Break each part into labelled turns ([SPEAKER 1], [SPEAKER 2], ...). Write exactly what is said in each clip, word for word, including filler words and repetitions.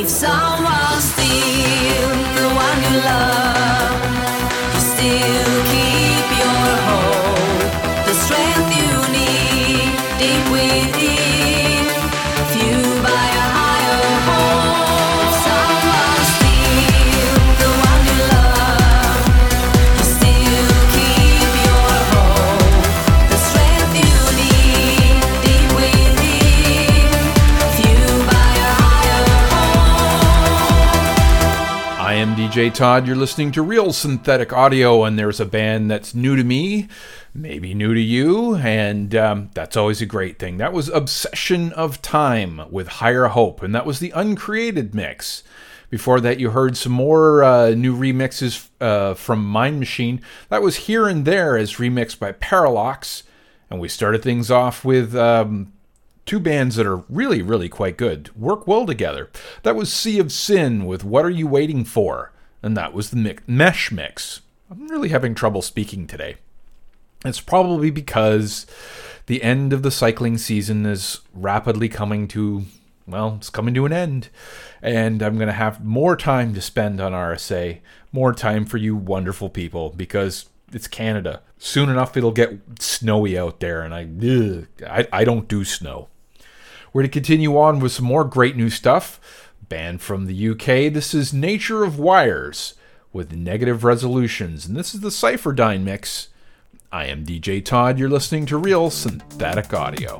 [SPEAKER 1] If someone steals the one you love, you still keep your hope, the strength you need deep within, fueled by a higher hope. If someone steals the one you love, you still keep your hope, the strength you need deep within, fueled by a higher hope.
[SPEAKER 2] I am D J Todd. You're listening to Real Synthetic Audio, and there's a band that's new to me, maybe new to you, and um, that's always a great thing. That was Obsession of Time with Higher Hope, and that was the Uncreated mix. Before that, you heard some more uh, new remixes uh, from Mind Machine. That was Here and There as remixed by Paralox, and we started things off with Um, two bands that are really, really quite good, work well together. That was Sea of Sin with What Are You Waiting For? And that was the mi- Mesh mix. I'm really having trouble speaking today. It's probably because the end of the cycling season is rapidly coming to, well, it's coming to an end. And I'm going to have more time to spend on R S A, more time for you wonderful people, because it's Canada. Soon enough, it'll get snowy out there, and I, ugh, I, I don't do snow. We're to continue on with some more great new stuff. Band from the U K, this is Nature of Wires with Negative Resolutions, and this is the Cypherdyne mix. I am D J Todd, you're listening to Real Synthetic Audio.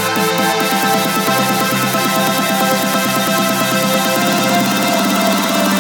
[SPEAKER 3] We'll be right back.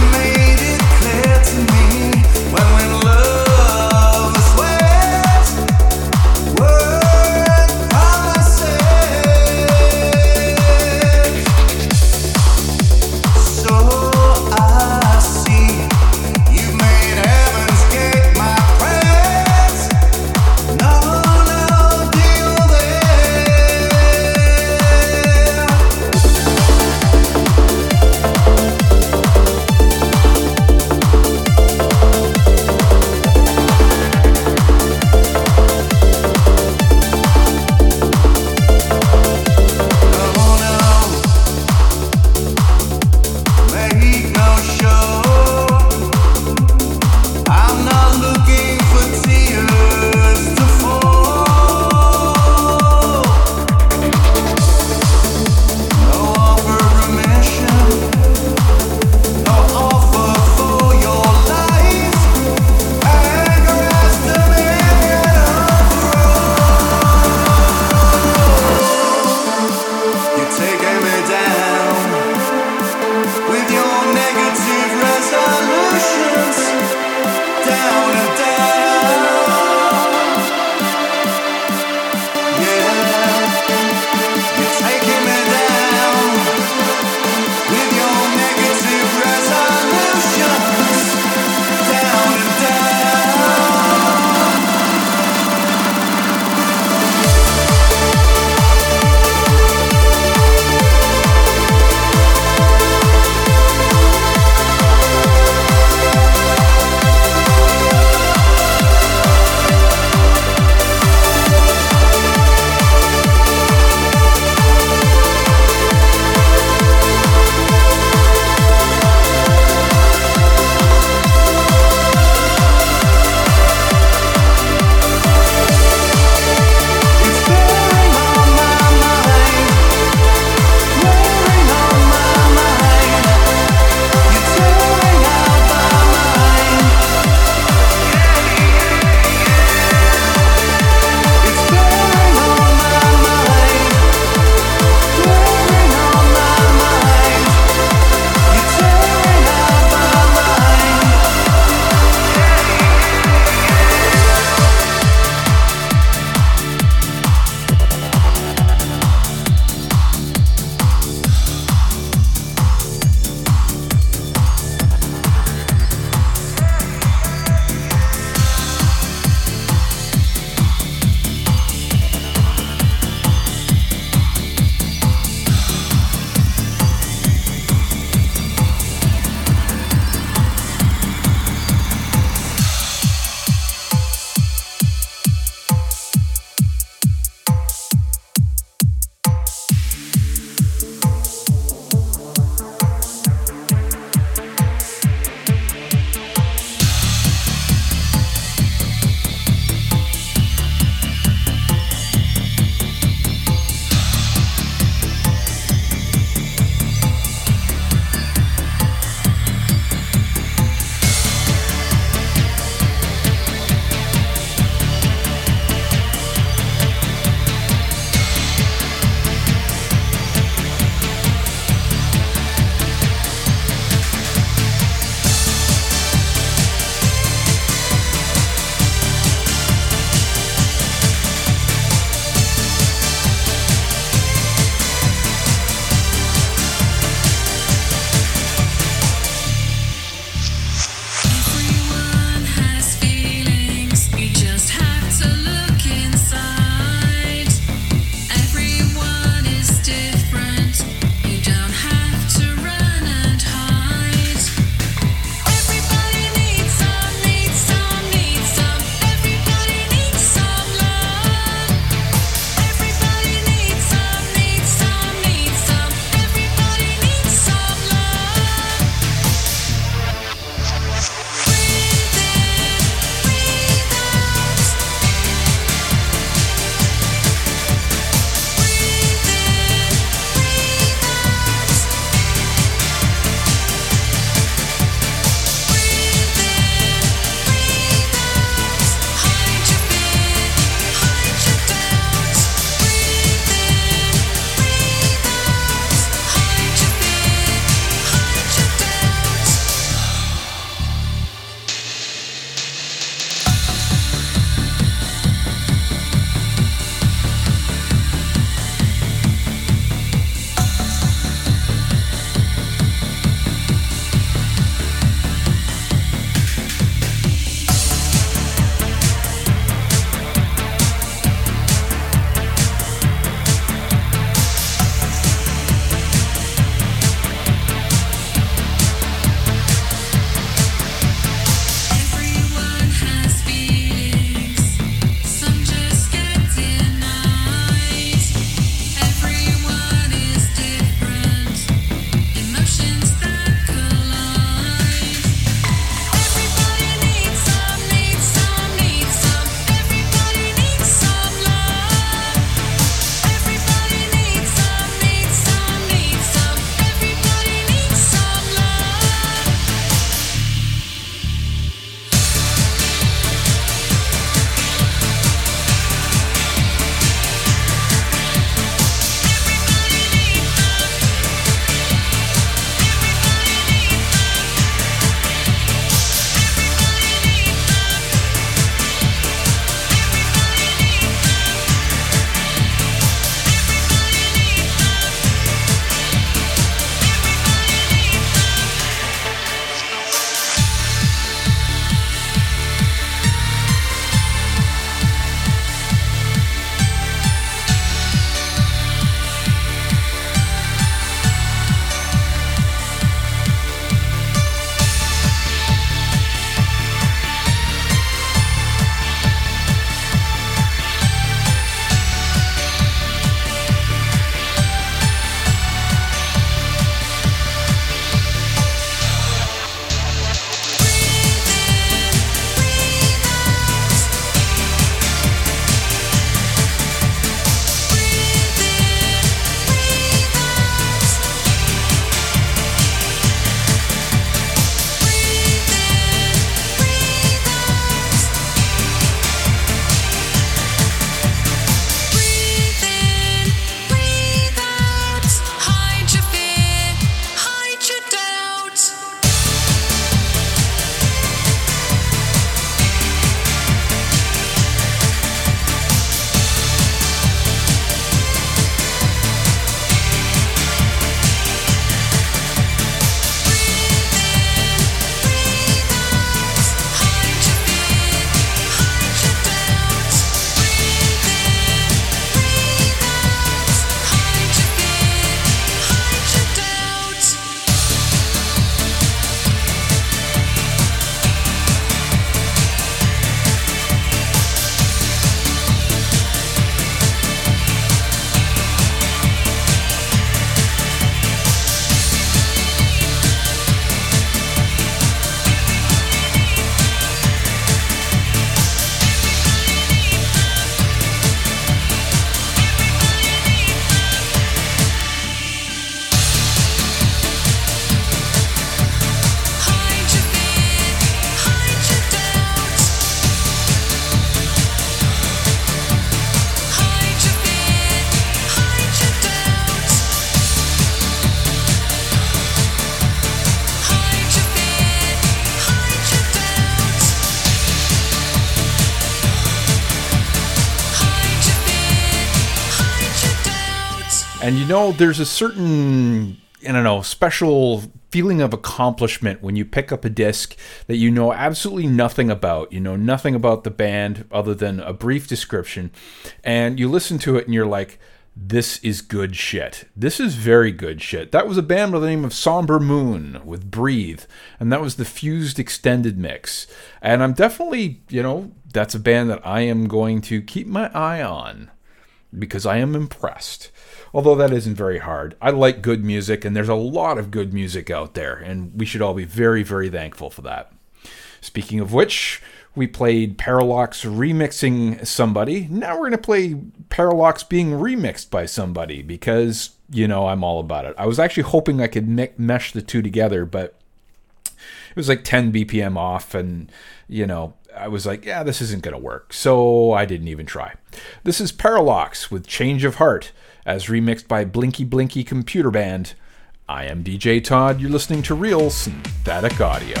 [SPEAKER 2] And you know, there's a certain, I don't know, special feeling of accomplishment when you pick up a disc that you know absolutely nothing about. You know nothing about the band other than a brief description, and you listen to it and you're like, this is good shit. This is very good shit. That was a band by the name of Somber Moon with Breathe, and that was the Fused Extended Mix. And I'm definitely, you know, that's a band that I am going to keep my eye on because I am impressed. Although that isn't very hard. I like good music, and there's a lot of good music out there, and we should all be very, very thankful for that. Speaking of which, we played Paralox remixing somebody. Now we're going to play Paralox being remixed by somebody because, you know, I'm all about it. I was actually hoping I could me- mesh the two together, but it was like ten B P M off, and, you know, I was like, yeah, this isn't going to work. So I didn't even try. This is Paralox with Change of Heart, as remixed by Blinky Blinky Computer Band. I am D J Todd. You're listening to Real Synthetic Audio.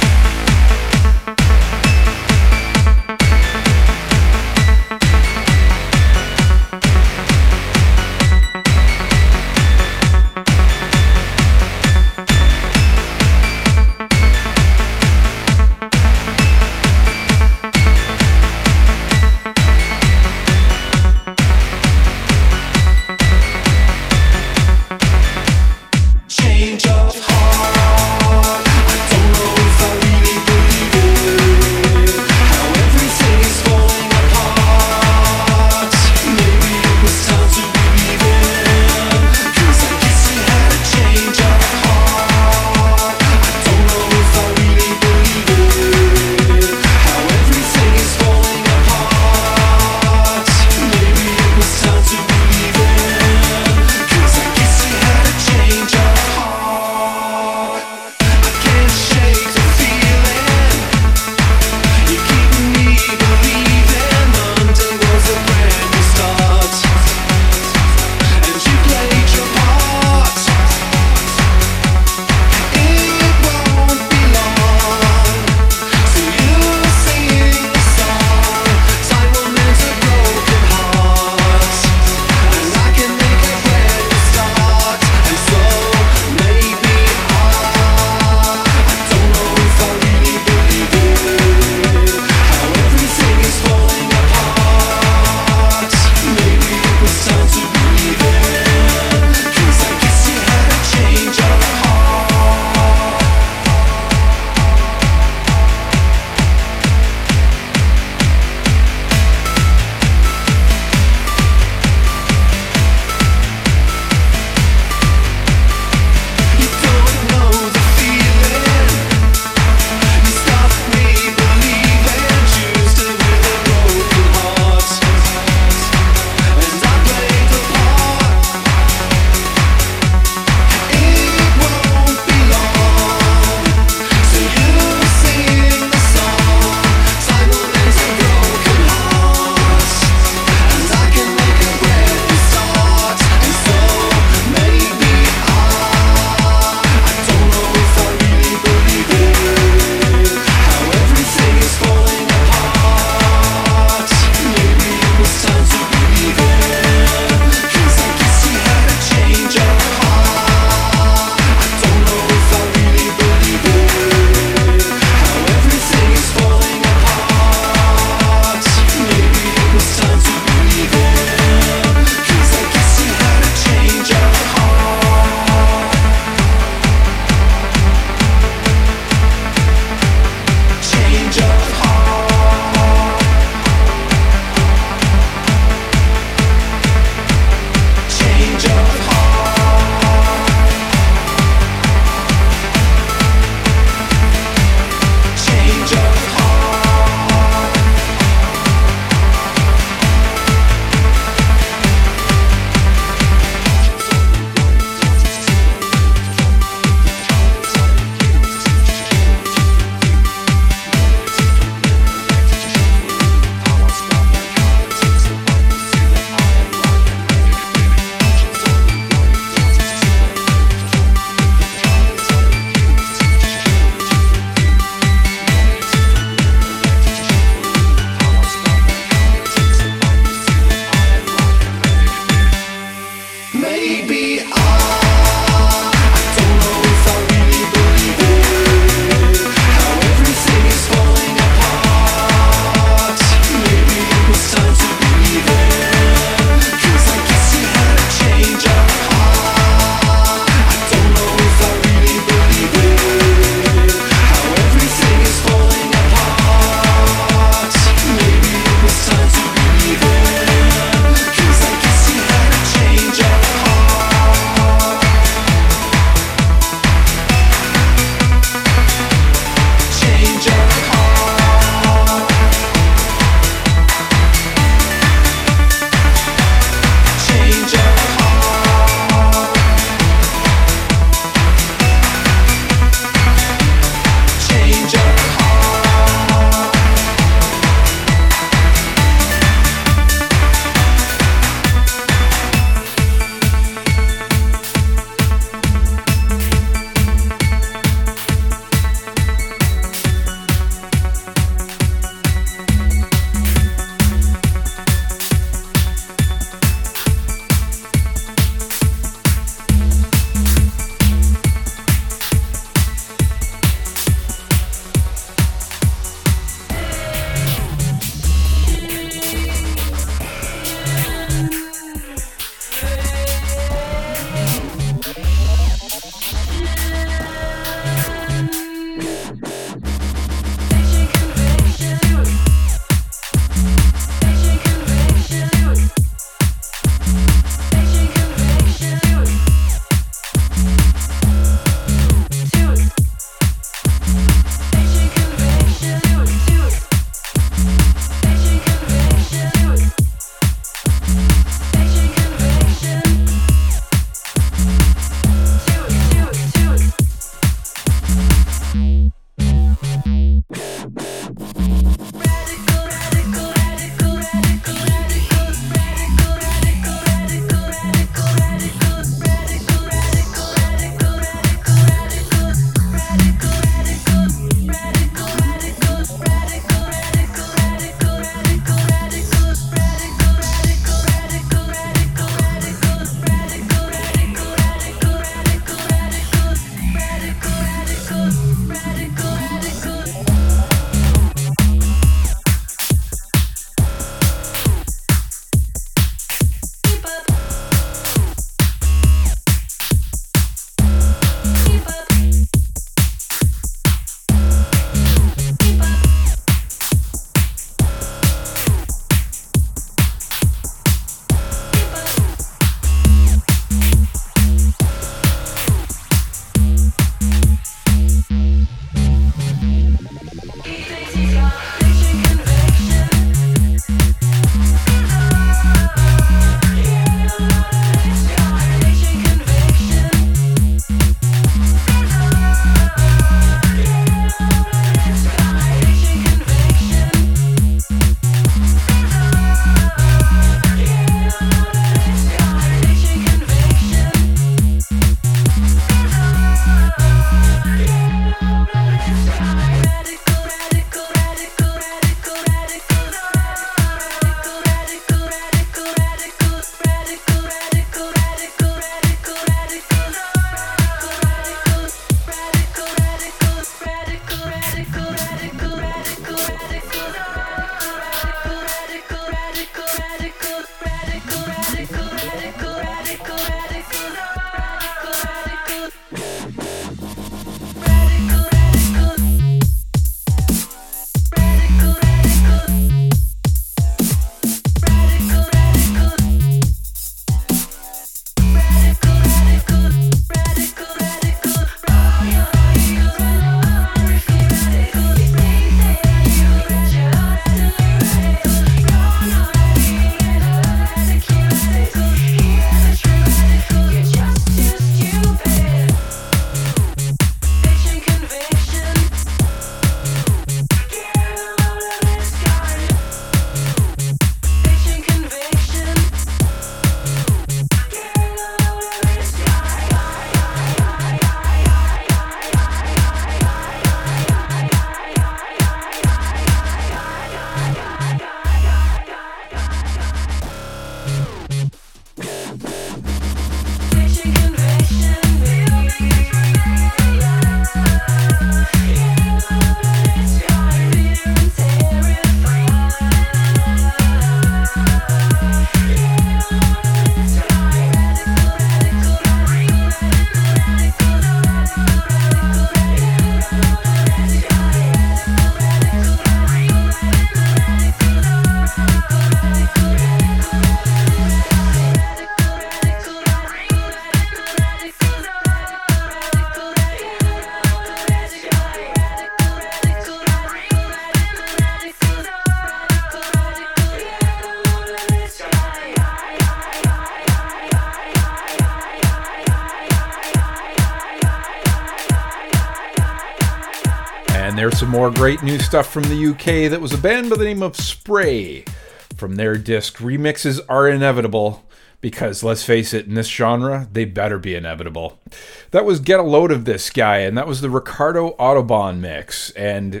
[SPEAKER 2] there's some more great new stuff from the U K. That was a band by the name of Spray. From their disc, remixes are inevitable, because let's face it, in this genre, they better be inevitable. That was Get a Load of This Guy, and that was the Ricardo Autobahn mix. And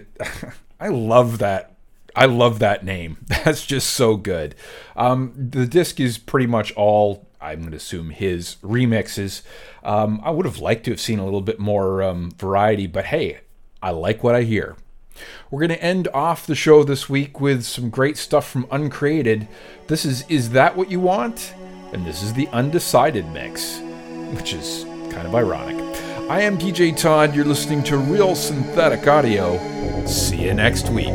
[SPEAKER 2] I love that. I love that name. That's just so good. Um, the disc is pretty much all, I'm going to assume, his remixes. Um, I would have liked to have seen a little bit more um, variety, but hey, I like what I hear. We're going to end off the show this week with some great stuff from Uncreated. This is Is That What You Want? And this is the Undecided mix, which is kind of ironic. I am D J Todd. You're listening to Real Synthetic Audio. See you next week.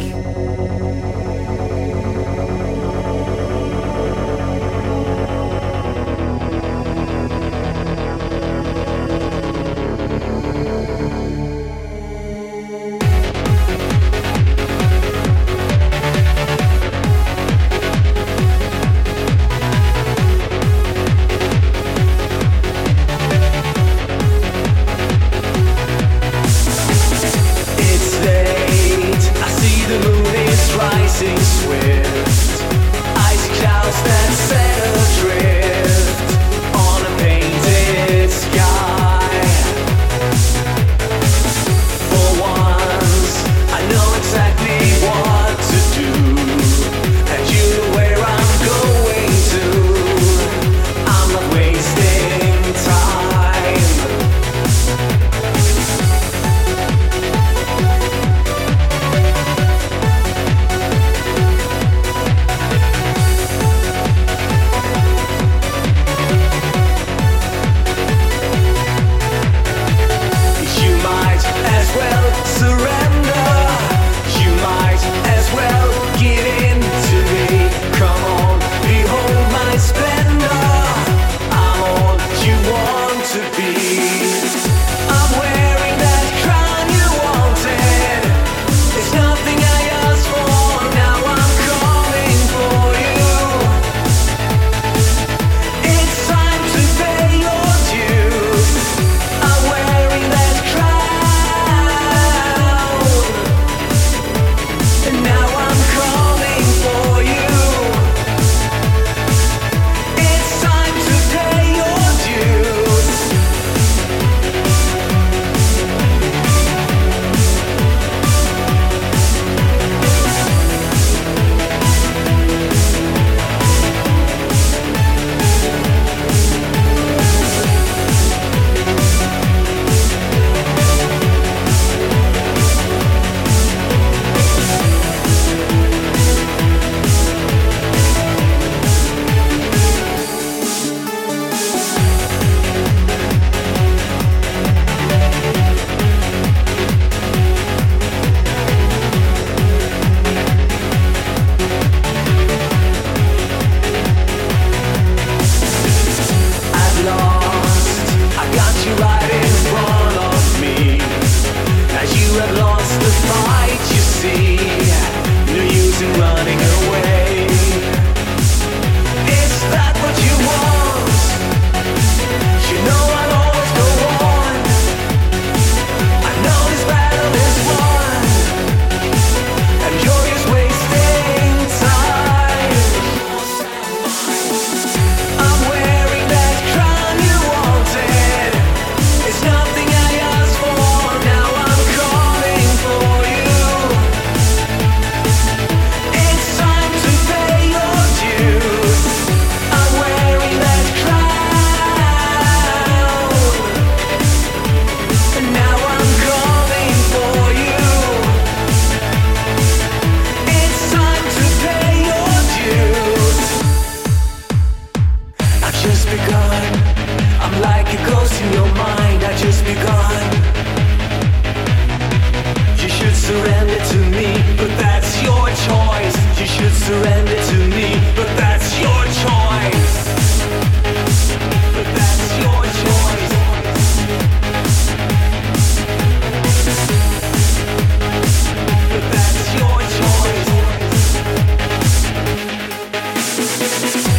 [SPEAKER 3] Choice.